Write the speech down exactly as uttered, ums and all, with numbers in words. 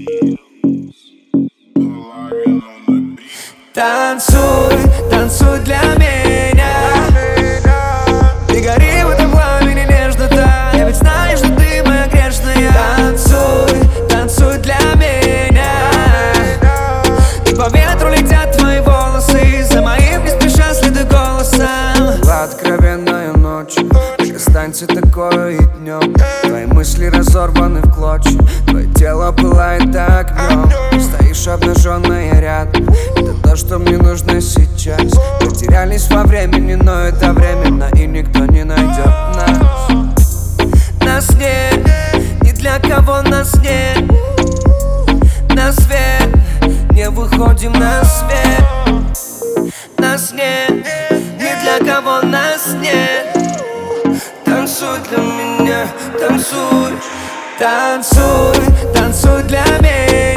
Танцуй, танцуй для меня. Ты гори в этом пламени нежно-то. Я ведь знаю, что ты моя грешная. Танцуй, танцуй для меня. И по ветру летят твои волосы, за моим не спеша следуй голосом. Была откровенная ночь, так останься такой и днем. Твои мысли разорваны в клочья, твое тело пылает огнем. Стоишь обнаженная рядом, это то, что мне нужно сейчас. Потерялись во времени, но это временно, и никто не найдет нас. Нас нет, ни для кого нас нет. На свет, не выходим на свет. Нас нет, ни для кого нас нет. Танцуй для меня, танцуй. Танцуй, танцуй для меня.